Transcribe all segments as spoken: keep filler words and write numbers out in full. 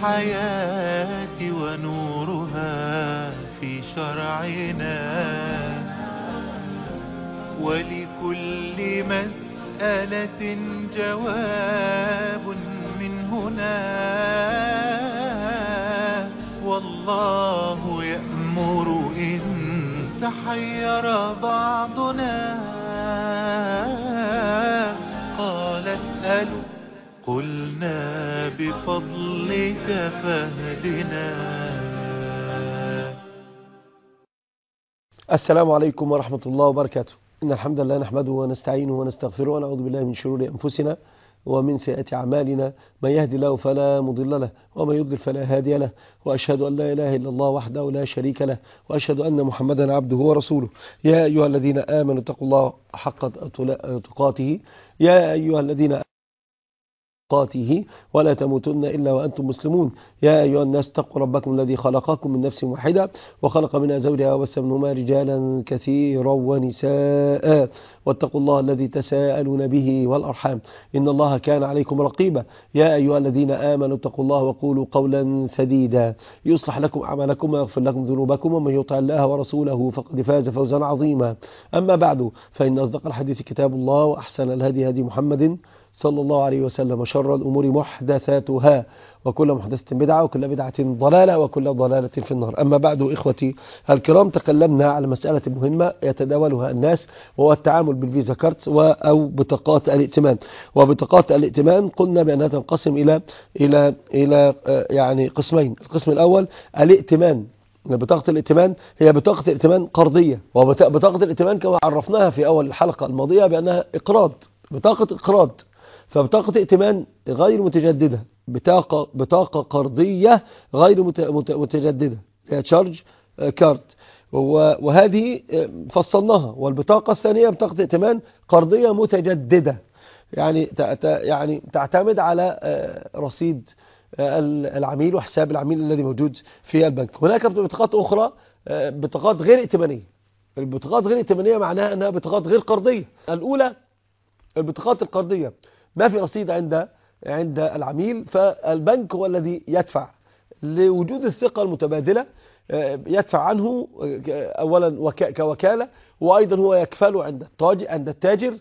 الحياة ونورها في شرعنا، ولكل مسألة جواب من هنا، والله يأمر إن تحير بعضنا. قال اسألوا قلنا بفضلك فاهدنا. السلام عليكم ورحمة الله وبركاته. إن الحمد لله نحمده ونستعينه ونستغفره ونعوذ بالله من شرور أنفسنا ومن سيئات أعمالنا، من يهدي الله فلا مضل له ومن يضلل فلا هادي له، وأشهد أن لا إله إلا الله وحده لا شريك له، وأشهد أن محمدا عبده ورسوله. يا أيها الذين آمنوا اتقوا الله حق تقاته يا أيها الذين قاته ولا تموتن إلا وأنتم مسلمون. يا أيها الناس اتقوا ربكم الذي خلقكم من نفس واحدة وخلق منها زوجها وبث منهما رجالا كثيرا ونساء، واتقوا الله الذي تساءلون به والأرحام إن الله كان عليكم رقيبا. يا أيها الذين آمنوا اتقوا الله وقولوا قولا سديدا يصلح لكم أعمالكم ويغفر لكم ذنوبكم، ومن يطع الله ورسوله فقد فاز فوزا عظيما. أما بعد، فإن أصدق الحديث كتاب الله، وأحسن الهدي هدي محمد صلى الله عليه وسلم، وشر الأمور محدثاتها، وكل محدثة بدعة، وكل بدعة ضلالة، وكل ضلالة في النار. أما بعد، إخوتي الكرام، تكلمنا على مسألة مهمة يتداولها الناس، وهو التعامل بالفيزا كارت أو بطاقات الائتمان. وبطاقات الائتمان قلنا بأنها تنقسم إلى إلى إلى يعني قسمين. القسم الأول الائتمان. بطاقة الائتمان هي بطاقة ائتمان قرضية، وبطاقة الائتمان كما عرفناها في أول الحلقة الماضية بأنها إقراض، بطاقة إقراض. فبطاقة ائتمان غير متجددة، بطاقة بطاقة قرضية غير متجددة، هي تشارج كارت، وهذه فصلناها. والبطاقة الثانية بطاقة ائتمان قرضية متجددة، يعني يعني تعتمد على رصيد العميل وحساب العميل الذي موجود في البنك. هناك بطاقات أخرى، بطاقات غير ائتمانية. البطاقات غير ائتمانية معناها أنها بطاقات غير قرضية. الأولى البطاقات القرضية، ما في رصيد عند عند العميل، فالبنك هو الذي يدفع لوجود الثقة المتبادلة، يدفع عنه أولا كوكالة، وأيضا هو يكفله عند عند التاجر،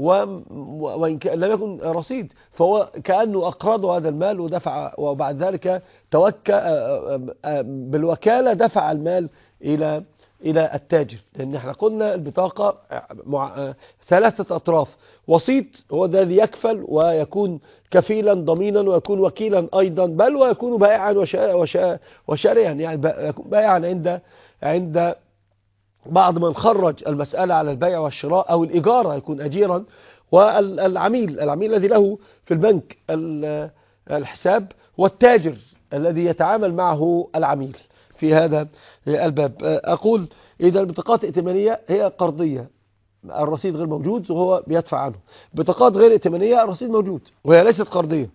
وإن لم يكن رصيد فهو كأنه أقرضه هذا المال ودفع، وبعد ذلك توكل بالوكالة دفع المال إلى إلى التاجر. لأن احنا قلنا البطاقة مع ثلاثة أطراف: وسيط هو الذي يكفل ويكون كفيلا ضمينا ويكون وكيلا أيضا، بل ويكون بائعا وشاريا، يعني يكون بائعا عند عند بعض من خرج المسألة على البيع والشراء أو الإجارة، يكون أجيرا. والعميل العميل الذي له في البنك الحساب، والتاجر الذي يتعامل معه العميل في هذا الباب. أقول إذا البطاقات الائتمانية هي قرضية، الرصيد غير موجود وهو بيدفع عنه. بطاقات غير ائتمانية الرصيد موجود وهي ليست قرضية.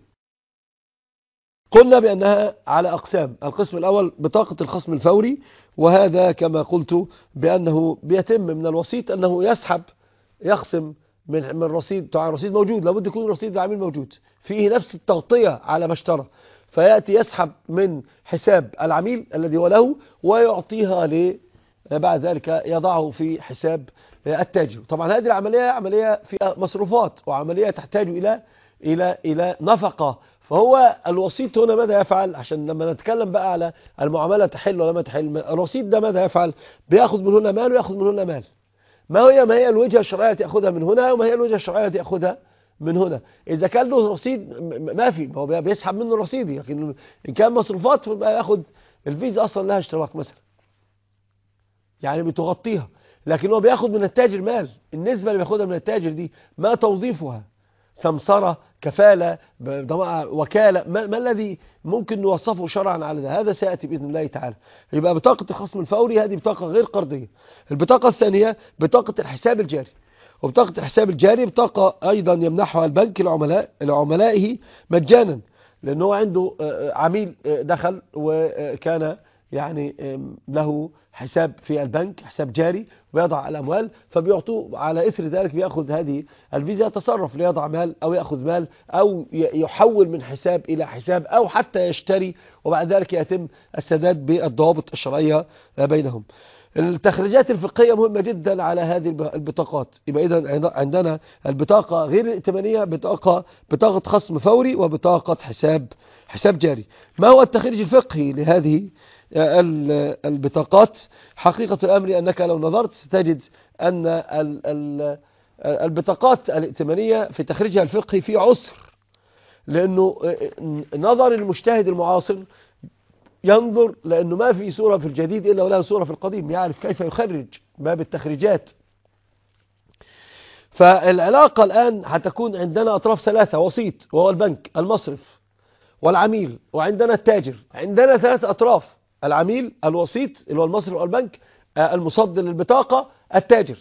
قلنا بأنها على أقسام. القسم الأول بطاقة الخصم الفوري، وهذا كما قلت بأنه بيتم من الوسيط أنه يسحب يخصم من من رصيد، طبعا رصيد موجود، لابد يكون رصيد العميل موجود فيه نفس التغطية على ما اشترى، فيأتي يسحب من حساب العميل الذي هو له ويعطيها ل بعد ذلك يضعه في حساب التاجر. طبعا هذه العملية عملية فيها مصروفات، وعملية تحتاج إلى إلى إلى نفقة. فهو الوسيط هنا ماذا يفعل؟ عشان لما نتكلم بقى على المعاملة تحل ولا ما تحل، الوسيط ده ماذا يفعل؟ بياخذ من هنا مال وياخذ من هنا مال. ما هي ما هي الوجهة الشرعية التي يأخذها من هنا، وما هي الوجهة الشرعية التي يأخذها من هنا؟ إذا كان له رصيد ما في، هو بيسحب منه الرصيد، لكن إن كان مصروفات فبقى ياخذ الفيزا أصلا لها اشتراك مثلا، يعني بتغطيها، لكن هو بياخذ من التاجر مال. النسبة اللي بياخذها من التاجر دي ما توظيفها؟ سمسرة، كفالة، وكالة، ما, ما الذي ممكن نوصفه شرعا على ده؟ هذا سيأتي بإذن الله تعالى. يبقى بطاقة الخصم الفوري هذه بطاقة غير قرضية. البطاقة الثانية بطاقة الحساب الجاري. وبطاقة الحساب الجاري بطاقة أيضا يمنحها البنك لعملاء لعملائه مجانا، لأنه عنده عميل دخل وكان يعني له حساب في البنك، حساب جاري، ويضع الأموال، فبيعطوه على إثر ذلك بيأخذ هذه الفيزا، يتصرف ليضع مال أو يأخذ مال أو يحول من حساب إلى حساب أو حتى يشتري، وبعد ذلك يتم السداد بالضوابط الشرعية بينهم. التخريجات الفقهية مهمة جدا على هذه البطاقات. يبقى إذا عندنا البطاقة غير الائتمانية، بطاقة بطاقة خصم فوري وبطاقة حساب حساب جاري. ما هو التخريج الفقهي لهذه البطاقات؟ حقيقة الأمر أنك لو نظرت ستجد أن البطاقات الائتمانية في تخريجها الفقهي في عسر، لأنه نظر المجتهد المعاصر ينظر، لأنه ما في سورة في الجديد إلا وله سورة في القديم، يعرف كيف يخرج باب التخريجات. فالعلاقة الآن هتكون عندنا أطراف ثلاثة: وسيط وهو البنك، المصرف، والعميل، وعندنا التاجر. عندنا ثلاث أطراف: العميل، الوسيط اللي هو المصرف والبنك، المصدر للبطاقة، التاجر.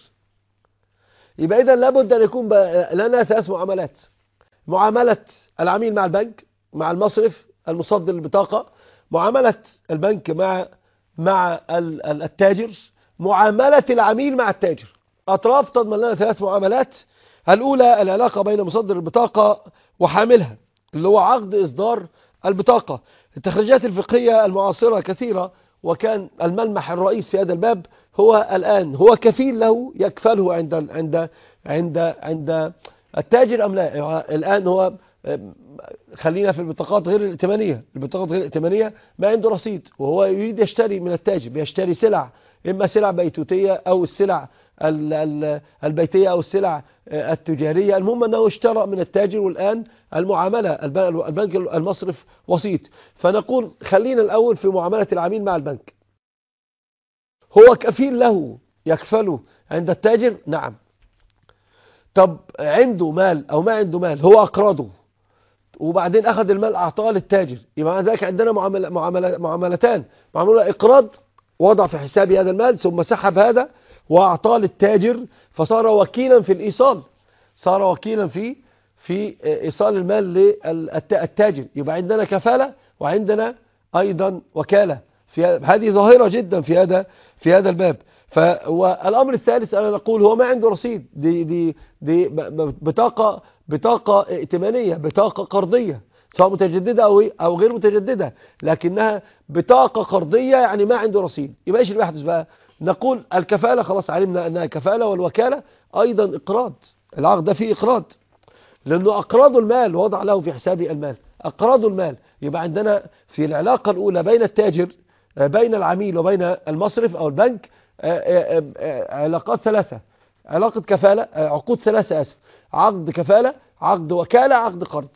يبقى إذن لابد أن يكون لنا ثلاث معاملات: معاملة العميل مع البنك، مع المصرف المصدر للبطاقة، معاملة البنك مع مع التاجر، معاملة العميل مع التاجر. أطراف تضمن لنا ثلاث معاملات. الأولى العلاقة بين مصدر البطاقة وحاملها، اللي هو عقد إصدار البطاقة. التخريجات الفقهية المعاصرة كثيرة، وكان الملمح الرئيس في هذا الباب هو الآن هو كفيل له، يكفله عند عند عند عند التاجر أم لا. الآن هو خلينا في البطاقات غير الائتمانية. البطاقات غير الائتمانية ما عنده رصيد، وهو يريد يشتري من التاجر، بيشتري سلع، إما سلع بيتوتية أو السلع البيتية أو السلع التجارية. المهم أنه اشترى من التاجر، والآن المعاملة البنك المصرف وسيط. فنقول خلينا الأول في معاملة العميل مع البنك. هو كفيل له، يكفله عند التاجر، نعم. طب عنده مال أو ما عنده مال، هو أقرضه وبعدين أخذ المال أعطاه للتاجر، يبقى ذلك عندنا معامل معامل معاملتان: معاملة إقراض، وضع في حسابي هذا المال ثم سحب هذا وأعطاه للتاجر، فصار وكيلا في الإيصال، صار وكيلا في في إيصال المال للتاجر. يبقى عندنا كفالة وعندنا أيضا وكالة. في هذه ظاهرة جدا في هذا في هذا الباب. فالأمر الثالث أنا نقول هو ما عنده رصيد، دي دي دي بطاقة بطاقة ائتمانية، بطاقة قرضية، سواء متجددة أو أو غير متجددة، لكنها بطاقة قرضية، يعني ما عنده رصيد. يبقى ايش اللي بيحدث بقى؟ نقول الكفالة خلاص علمنا أنها كفالة، والوكالة أيضا إقراض. العقد ده فيه إقراض، لأنه أقراض المال، وضع له في حسابه المال، أقراض المال. يبقى عندنا في العلاقة الأولى بين التاجر، بين العميل وبين المصرف أو البنك، علاقات ثلاثة: علاقة كفالة، عقود ثلاثة أسف، عقد كفالة، عقد وكالة، عقد قرض.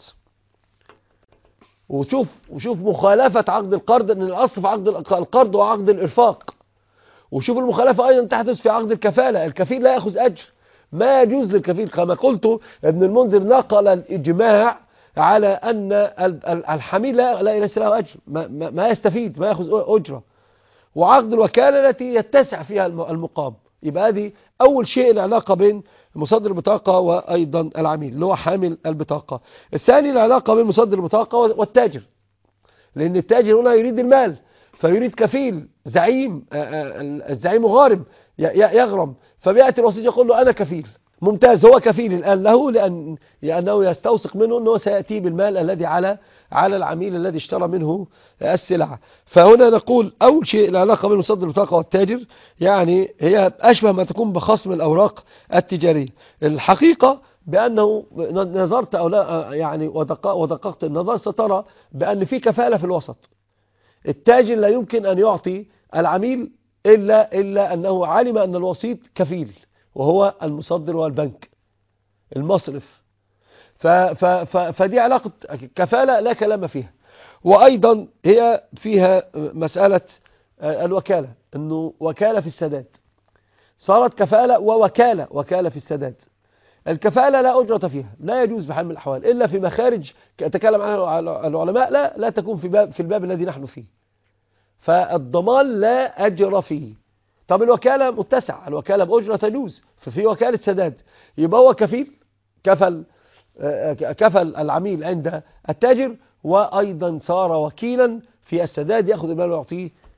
وشوف وشوف مخالفة عقد القرض، ان الاصل في عقد القرض وعقد الارفاق. وشوف المخالفة ايضا تحدث في عقد الكفالة، الكفيل لا يأخذ اجر، ما يجوز للكفيل. كما قلت ابن المنذر نقل الاجماع على ان الحميل لا ليس له اجر، ما, ما يستفيد، ما يأخذ اجرة. وعقد الوكالة التي يتسع فيها المقام. يبقى هذه اول شيء العلاقة بين مصدر البطاقة وأيضا العميل اللي هو حامل البطاقة. الثاني العلاقة بين مصدر البطاقة والتاجر، لأن التاجر هنا يريد المال، فيريد كفيل زعيم، الزعيم غارم يغرم، فبيأتي الوسيط يقول له أنا كفيل. ممتاز، هو كفيل الآن له، لأن لأنه يستوثق منه أنه سيأتي بالمال الذي على على العميل الذي اشترى منه السلعة. فهنا نقول أول شيء العلاقة بين مصدر البطاقة والتاجر، يعني هي أشبه ما تكون بخصم الأوراق التجارية. الحقيقة بأنه نظرت أو لا يعني ودققت النظر، سترى بأن في كفالة في الوسط. التاجر لا يمكن أن يعطي العميل إلا إلا أنه علم أن الوسيط كفيل، وهو المصدر والبنك المصرف. ف ف ف فدي علاقة كفالة لا كلام فيها. وأيضا هي فيها مسألة الوكالة، أنه وكالة في السداد، صارت كفالة ووكالة، وكالة في السداد. الكفالة لا أجرة فيها، لا يجوز بحال من الأحوال إلا في مخارج تكلم عنها العلماء، لا لا تكون في باب في الباب الذي نحن فيه. فالضمان لا أجر فيه. طب الوكالة متسع، الوكالة بأجرة تجوز، ففي وكالة سداد، يبقى هو كفيل، كفل كفل العميل عند التاجر، وأيضا صار وكيلا في السداد، يأخذ المال ويعطيه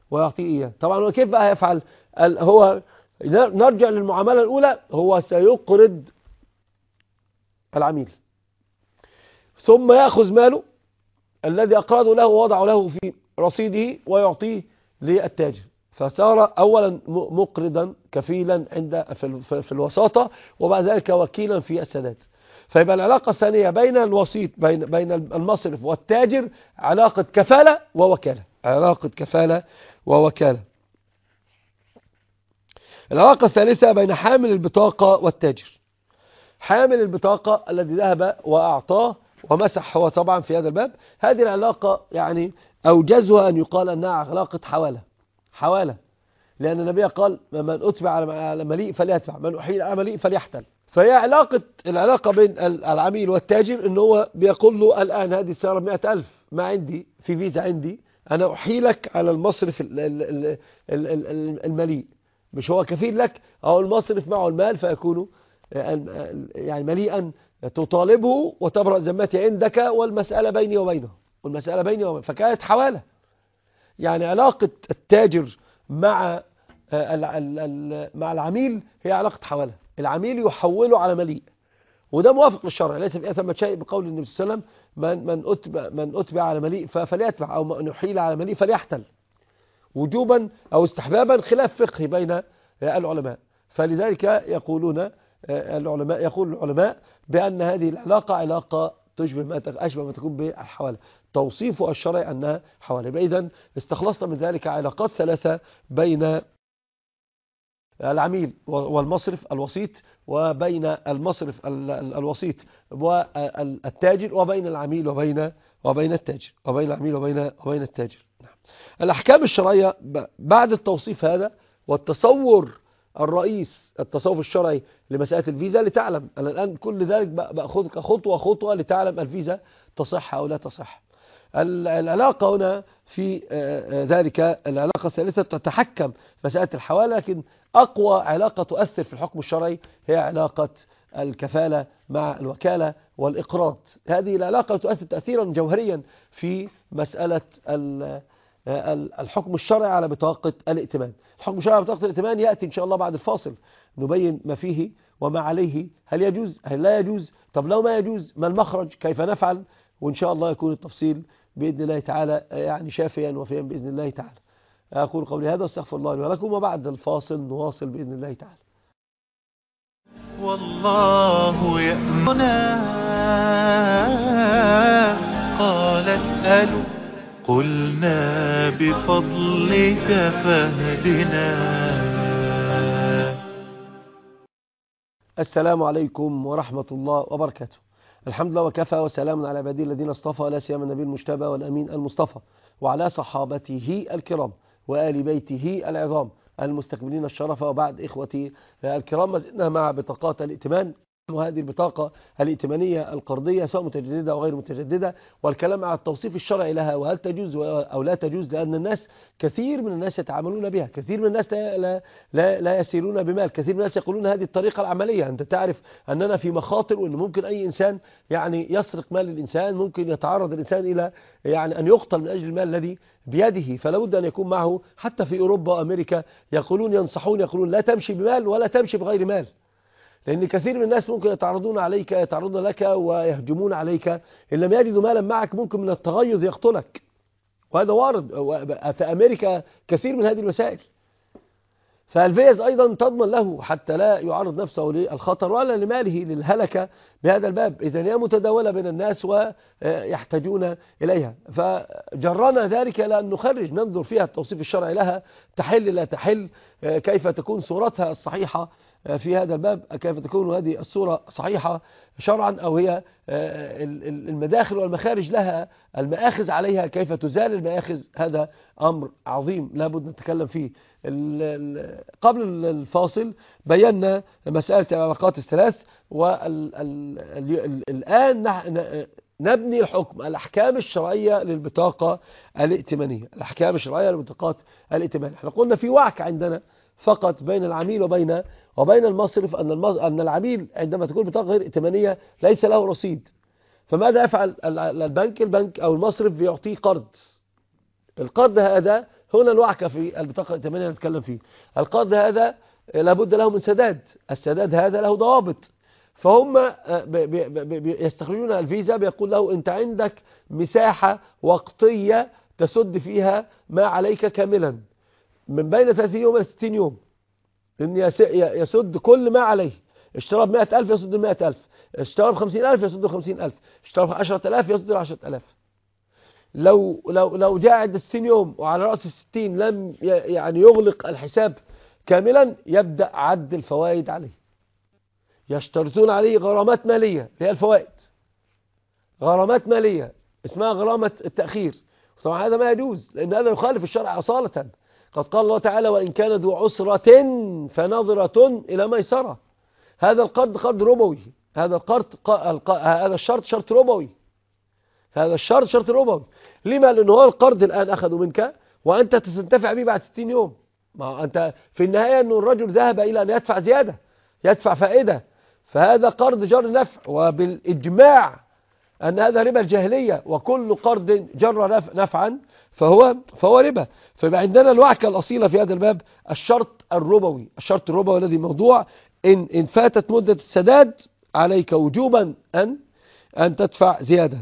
ويعطيه إياه. طبعا وكيف بقى يفعل؟ هو نرجع للمعاملة الأولى، هو سيقرض العميل ثم يأخذ ماله الذي أقرضه له ووضعه له في رصيده ويعطيه للتاجر، فصار أولا مقرضا كفيلا عند في الوساطة، وبعد ذلك وكيلا في السداد. فيبقى العلاقة الثانية بين الوسيط بين بين المصرف والتاجر علاقة كفالة ووكالة، علاقة كفالة ووكالة. العلاقة الثالثة بين حامل البطاقة والتاجر. حامل البطاقة الذي ذهب وأعطاه ومسح هو طبعا في هذا الباب، هذه العلاقة يعني أوجزها أن يقال أنها علاقة حوالة، حوالة، لأن النبي قال من أتبع على مليء فليتبع، من أحيل على مليء فليحتل. فهي علاقة العلاقة بين العميل والتاجر إن هو بيقول له الآن هذه السيارة بمئة ألف ما عندي في فيزا عندي، أنا أحيلك على المصرف المليء، مش هو كفيل لك، أو المصرف معه المال فيكون يعني مليئا تطالبه وتبرأ ذمتي عندك، والمسألة بيني وبينه، والمسألة بيني وبينه. فكانت حوالة، يعني علاقة التاجر مع مع العميل هي علاقة حوالة، العميل يحوله على مليء، وده موافق للشرع، ليس في ثمة شيء بقول النبي صلى الله عليه وسلم من من أتبع من أتبع على مليء فليتبع، أو من أحيل على مليء فليحتل، وجوبا أو استحبابا، خلاف فقهي بين العلماء. فلذلك يقولون العلماء يقول العلماء بأن هذه العلاقة علاقة تشبه ما أشبه ما تكون بالحوالة، توصيف الشرع أنها حوالة. إذن استخلصنا من ذلك علاقات ثلاثة بين العميل والمصرف الوسيط، وبين المصرف الوسيط والتاجر، وبين العميل وبين وبين التاجر، وبين العميل وبين وبين التاجر. الأحكام الشرعية بعد التوصيف هذا والتصور الرئيس، التصوف الشرعي لمسألة الفيزا، لتعلم أنا الآن كل ذلك بأخذك خطوة خطوة لتعلم الفيزا تصح أو لا تصح. العلاقة هنا في ذلك العلاقة الثالثة تتحكم مسألة الحوالة، لكن أقوى علاقة تؤثر في الحكم الشرعي هي علاقة الكفالة مع الوكالة والإقراض. هذه العلاقة تؤثر تأثيرا جوهريا في مسألة الحكم الشرعي على بطاقة الائتمان. الحكم الشرعي على بطاقة الائتمان يأتي إن شاء الله بعد الفاصل، نبين ما فيه وما عليه، هل يجوز هل لا يجوز، طب لو ما يجوز ما المخرج، كيف نفعل، وإن شاء الله يكون التفصيل بإذن الله تعالى يعني شافيا وفيا بإذن الله تعالى. أقول قولي هذا واستغفر الله لي ولكم، وبعد الفاصل نواصل بإذن الله تعالى. والله يأمرنا قال اسألوا، قلنا بفضلك فاهدنا. السلام عليكم ورحمة الله وبركاته. الحمد لله وكفى، وسلام على عباده الذين اصطفى، لا سيما النبي المجتبى والأمين المصطفى، وعلى صحابته الكرام وآل بيته العظام المستكملين الشرف. وبعد إخوتي الكرام، ما زلنا مع بطاقات الائتمان، وهذه البطاقة الائتمانية القرضية سواء متجددة أو غير متجددة، والكلام على التوصيف الشرعي لها وهل تجوز أو لا تجوز، لأن الناس كثير من الناس يتعاملون بها، كثير من الناس لا, لا, لا يسيرون بمال، كثير من الناس يقولون هذه الطريقة العملية. أنت تعرف أننا في مخاطر، وأن ممكن أي إنسان يعني يسرق مال الإنسان، ممكن يتعرض الإنسان إلى يعني أن يقتل من أجل المال الذي بيده، فلا بد أن يكون معه. حتى في أوروبا وأمريكا يقولون ينصحون يقولون لا تمشي بمال ولا تمشي بغير مال، لأن كثير من الناس ممكن يتعرضون عليك يتعرضون لك ويهجمون عليك، إن لم يجدوا مالا معك ممكن من التغيظ يقتلك، وهذا وارد في أمريكا كثير من هذه المسائل. فالفيز أيضا تضمن له حتى لا يعرض نفسه للخطر ولا لماله للهلكة بهذا الباب، إذن هي متداولة بين الناس ويحتاجون إليها. فجرنا ذلك لأن نخرج ننظر فيها التوصيف الشرعي لها، تحل لا تحل، كيف تكون صورتها الصحيحة في هذا الباب، كيف تكون هذه الصورة صحيحة شرعا، أو هي المداخل والمخارج لها، المآخذ عليها كيف تزال المآخذ. هذا أمر عظيم لا بد نتكلم فيه. قبل الفاصل بينا مسألة العلاقات الثلاث، والآن نبني الحكم، الأحكام الشرعية للبطاقة الائتمانية، الأحكام الشرعية للبطاقات الائتمانية. احنا قلنا في وعك عندنا فقط بين العميل وبين وبين المصرف، أن أن العميل عندما تكون بطاقة غير ائتمانية ليس له رصيد، فماذا يفعل البنك؟ البنك أو المصرف بيعطيه قرض. القرض هذا هنا الوعكة في البطاقة الائتمانية نتكلم فيه. القرض هذا لابد له من سداد، السداد هذا له ضوابط. فهم يستخرجون الفيزا، بيقول له أنت عندك مساحة وقتية تسد فيها ما عليك كاملا من بين ثلاثين يوم إلى ستين يوم، إن يسد كل ما عليه. اشترى بمائة ألف يسد بمائة ألف، اشترى بخمسين ألف يسد بخمسين ألف، اشترى بعشرة ألاف يسد بعشرة ألاف. لو لو لو جاء عند الستين يوم وعلى رأس الستين لم يعني يغلق الحساب كاملا، يبدأ عد الفوائد عليه. يشترطون عليه غرامات مالية، هي الفوائد، غرامات مالية اسمها غرامة التأخير. طبعا هذا ما يجوز، لأن هذا يخالف الشرع أصالة. قد قال الله تعالى: وإن كان ذو عسرة فنظرة إلى ميسرة. هذا القرض قرض ربوي، هذا القرض هذا الشرط شرط ربوي، هذا الشرط شرط ربوي. لما؟ لأنه هو القرض الآن أخذه منك وأنت تنتفع به بعد ستين يوم. ما أنت في النهاية أنه الرجل ذهب إلى أن يدفع زيادة، يدفع فائدة، فهذا قرض جر نفع، وبالإجماع أن هذا ربا الجاهلية، وكل قرض جر نفعا فهو فهو ربا. فيبقى عندنا الوعكة الأصيلة في هذا الباب الشرط الربوي. الشرط الربوي الذي موضوع إن إن فاتت مدة السداد عليك وجوبا أن أن تدفع زيادة.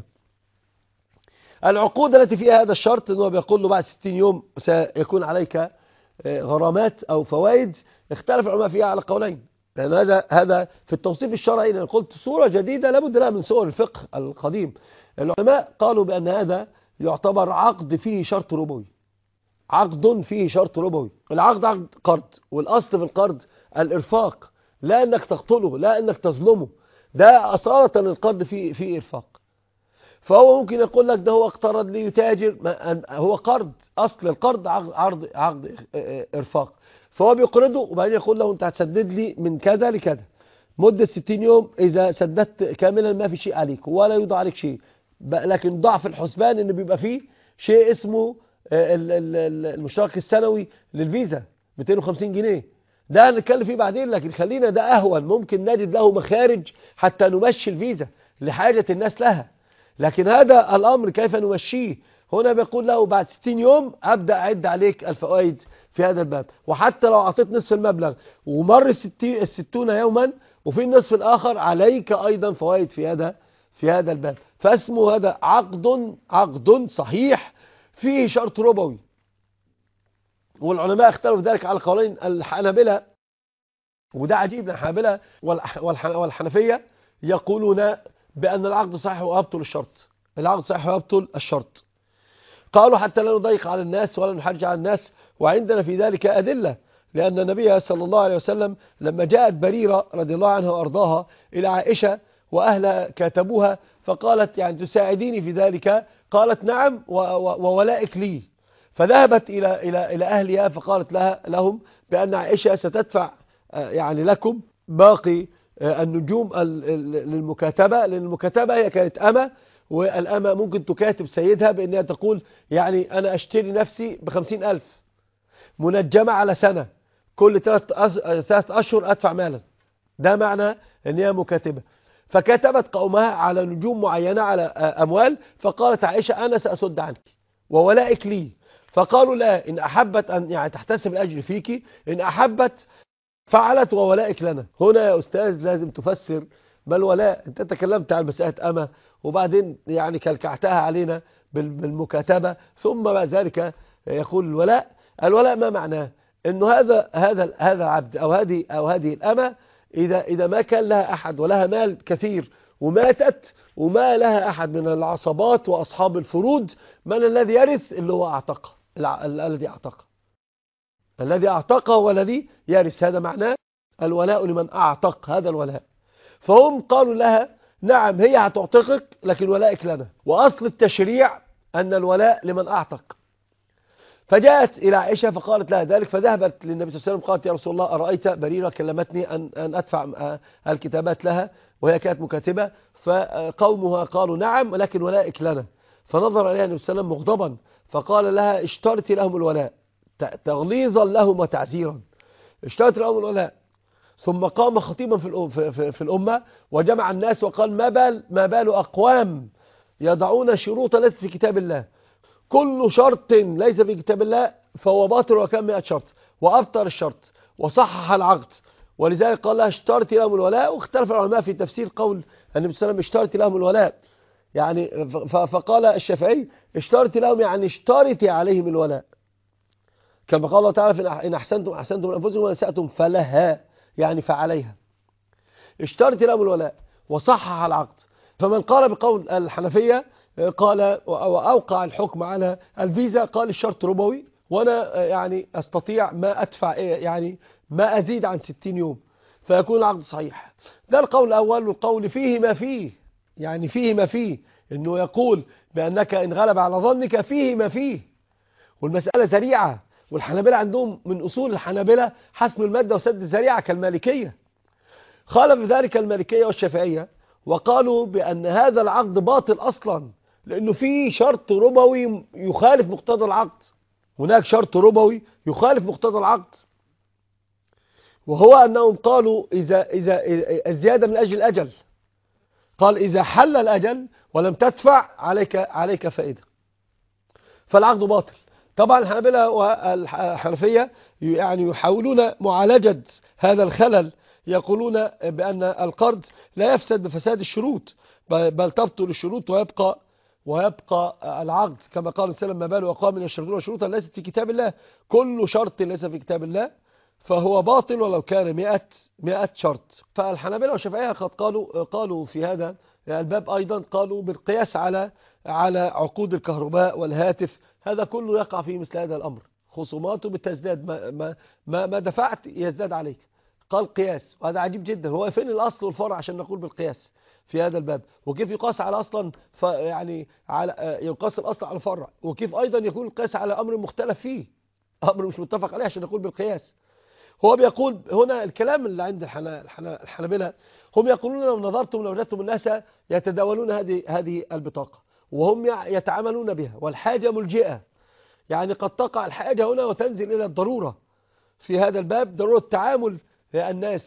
العقود التي فيها هذا الشرط أنه بيقول له بعد ستين يوم سيكون عليك غرامات أو فوائد. اختلف العلماء فيها على قولين، لأن هذا هذا في التوصيف الشرعي. أنا قلت صورة جديدة لابد لها من صور الفقه القديم. العلماء قالوا بأن هذا يعتبر عقد فيه شرط ربوي، عقد فيه شرط ربوي. العقد عقد قرض، والأصل في القرض الإرفاق، لا أنك تقتله، لا أنك تظلمه، ده أصالة القرض فيه فيه إرفاق. فهو ممكن يقول لك ده هو اقترض لي يتاجر، هو قرض، أصل القرض عقد عقد, عقد إرفاق. فهو بيقرضه وبعدين يقول له أنت هتسدد لي من كذا لكذا مدة ستين يوم، إذا سددت كاملا ما في شيء عليك ولا يوضع عليك شيء. لكن ضعف الحسبان إن بيبقى فيه شيء اسمه المشترك السنوي للفيزا مئتين وخمسين جنيه، ده هنتكلم فيه بعدين، لكن خلينا ده أهون، ممكن نجد له مخارج حتى نمشي الفيزا لحاجة الناس لها. لكن هذا الأمر كيف نمشيه؟ هنا بيقول له بعد ستين يوم أبدأ أعد عليك الفوائد في هذا الباب. وحتى لو أعطيت نصف المبلغ ومر الستون يوما وفي النصف الآخر عليك أيضا فوائد في هذا في هذا الباب. فاسمه هذا عقد عقد صحيح فيه شرط ربوي. والعلماء اختلفوا في ذلك على قولين. الحنابلة، وده عجيب، الحنابلة والحنفية يقولون بأن العقد صحيح ويبطل الشرط، العقد صحيح ويبطل الشرط. قالوا حتى لا نضيق على الناس ولا نحرج على الناس، وعندنا في ذلك أدلة. لأن النبي صلى الله عليه وسلم لما جاءت بريرة رضي الله عنها وأرضاها إلى عائشة وأهلها كاتبوها فقالت يعني تساعديني في ذلك؟ قالت نعم وولائك لي. فذهبت إلى إلى إلى أهلها فقالت لها لهم بأن عائشة ستدفع يعني لكم باقي النجوم للمكاتبة، لأن المكاتبة هي كانت أمة، والأمة ممكن تكاتب سيدها بأنها تقول يعني أنا أشتري نفسي بخمسين ألف منجمة على سنة، كل ثلاث أشهر أدفع مالا، ده معنى أن هي مكاتبة. فكتبت قومها على نجوم معينة على أموال، فقالت عائشة أنا سأسد عنك وولائك لي. فقالوا لا، إن أحبت أن يعني تحتسب الأجر فيك، إن أحبت فعلت وولائك لنا. هنا يا أستاذ لازم تفسر ما الولاء. أنت تكلمت عن مسألة أمة وبعدين يعني كلكعتها علينا بالمكاتبة، ثم بعد ذلك يقول الولاء. الولاء ما معناه؟ إنه هذا هذا هذا العبد أو هذه أو هذه الأمة إذا إذا ما كان لها أحد ولها مال كثير وماتت وما لها أحد من العصبات وأصحاب الفروض، من الذي يرث؟ اللي هو أعتقه، الذي أعتقه الذي أعتقه هو الذي يرث. هذا معناه الولاء لمن أعتق، هذا الولاء. فهم قالوا لها نعم هي هتعتقك لكن ولائك لنا، وأصل التشريع أن الولاء لمن أعتق. فجاءت إلى عائشة فقالت لها ذلك، فذهبت للنبي صلى الله عليه وسلم قالت يا رسول الله أرأيت بريرة كلمتني أن أن أدفع الكتابات لها وهي كانت مكاتبة، فقومها قالوا نعم ولكن ولائك لنا. فنظر إليها النبي صلى الله عليه وسلم مغضبا فقال لها اشترطي لهم الولاء تغليظا لهم وتعزيرا، اشترط لهم الولاء. ثم قام خطيبا في, في, في الأمة وجمع الناس وقال ما بال, ما بال أقوام يضعون شروطا ليست في كتاب الله، كل شرط ليس في كتاب الله فهو باطل وكان مئة شرط، وأبطل الشرط وصحح العقد، ولذلك قال لها اشترط لهم الولاء. واختلف العلماء في تفسير قول النبي صلى الله عليه وسلم اشترط لهم الولاء، يعني فقال الشافعي اشترط لهم يعني اشترطي عليهم الولاء، كما قال الله تعالى إن أحسنتم أحسنتم لأنفسكم وإن أسأتم فلها، يعني فعليها. اشترط لهم الولاء وصحح العقد. فمن قال بقول الحنفية قال وأوقع الحكم على الفيزا قال الشرط ربوي، وأنا يعني أستطيع ما أدفع يعني ما أزيد عن ستين يوم فيكون العقد صحيح. ده القول الأول. والقول فيه ما فيه، يعني فيه ما فيه، إنه يقول بأنك إن غلب على ظنك فيه ما فيه، والمسألة ذريعة. والحنابلة عندهم من أصول الحنابلة حسم المادة وسد الذريعة كالمالكية. خالف ذلك المالكية والشافعية وقالوا بأن هذا العقد باطل أصلا، لأنه فيه شرط ربوي يخالف مقتضى العقد. هناك شرط ربوي يخالف مقتضى العقد، وهو أنهم قالوا إذا, إذا الزيادة من أجل الأجل، قال إذا حل الأجل ولم تدفع عليك عليك فائدة، فالعقد باطل. طبعا الحنابلة والحنفية يعني يحاولون معالجة هذا الخلل، يقولون بأن القرض لا يفسد بفساد الشروط، بل تبطل الشروط ويبقى ويبقى العقد، كما قال السلام ما باله وقام من الشروط شروطا ليست في كتاب الله. كل شرط ليس في كتاب الله فهو باطل ولو كان مئة مئة شرط. فالحنابلة والشافعية قد قالوا قالوا في هذا الباب أيضا، قالوا بالقياس على على عقود الكهرباء والهاتف، هذا كله يقع في مثل هذا الأمر، خصوماته بتزداد، ما, ما, ما, ما دفعت يزداد عليك. قال قياس، وهذا عجيب جدا. هو فين الأصل والفرع عشان نقول بالقياس في هذا الباب؟ وكيف يقاس على أصلا يعني على يقاس الأصل على الفرع؟ وكيف أيضا يكون القياس على أمر مختلف فيه، أمر مش متفق عليه عشان نقول بالقياس؟ هو بيقول هنا الكلام اللي عند الحنابلة، هم يقولون لو نظرتم لوجدتم الناس يتداولون هذه هذه البطاقة وهم يتعاملون بها، والحاجة ملجئة، يعني قد تقع الحاجة هنا وتنزل إلى الضرورة في هذا الباب، ضرورة تعامل الناس.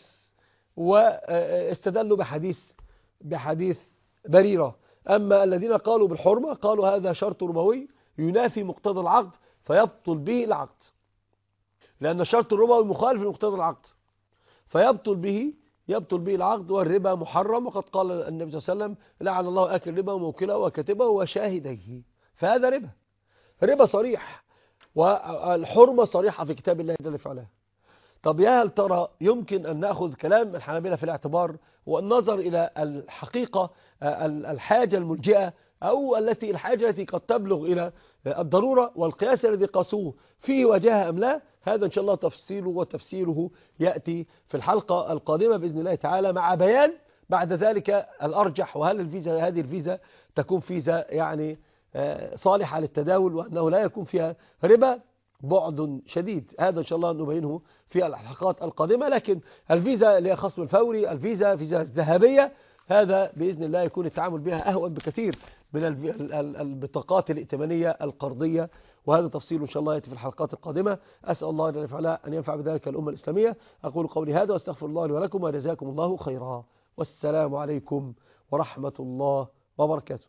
واستدلوا بحديث بحديث بريرة. أما الذين قالوا بالحرمة قالوا هذا شرط ربوي ينافي مقتضى العقد فيبطل به العقد، لأن الشرط الربوي مخالف لمقتضى العقد فيبطل به يبطل به العقد. والربا محرم، وقد قال النبي صلى الله عليه وسلم لعن الله آكل الربا وموكله وكاتبه وشاهديه، فهذا ربا ربا صريح، والحرمة صريحة في كتاب الله جل وعلا. طب يا هل ترى يمكن أن نأخذ كلام الحنابلة في الاعتبار والنظر إلى الحقيقة الحاجة الملجئة أو التي الحاجة التي قد تبلغ إلى الضرورة، والقياس الذي قاسوه فيه وجهة أم لا؟ هذا إن شاء الله تفصيله وتفسيره يأتي في الحلقة القادمة بإذن الله تعالى، مع بيان بعد ذلك الأرجح، وهل الفيزا هذه الفيزا تكون فيزا يعني صالحة للتداول وأنه لا يكون فيها ربا بعد شديد. هذا إن شاء الله نبينه في الحلقات القادمة. لكن الفيزا اللي هي خصم الفوري، الفيزا فيزا الذهبية، هذا بإذن الله يكون التعامل بها أهون بكثير من البطاقات الائتمانية القرضية، وهذا تفصيل إن شاء الله يأتي في الحلقات القادمة. أسأل الله جل وعلا أن ينفع بذلك الأمة الإسلامية. أقول قولي هذا واستغفر الله لي ولكم وجزاكم الله خيرا، والسلام عليكم ورحمة الله وبركاته.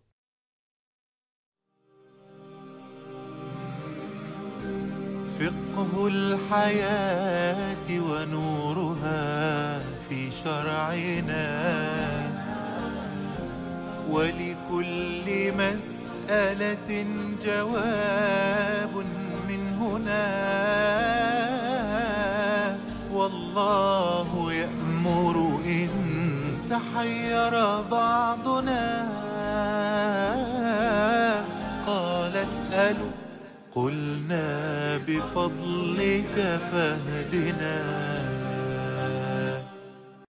فقه الحياة ونورها في شرعنا، ولكل مسألة جواب من هنا، والله يأمر إن تحير بعضنا. قال اسألوا قلنا بفضلك فاهدنا.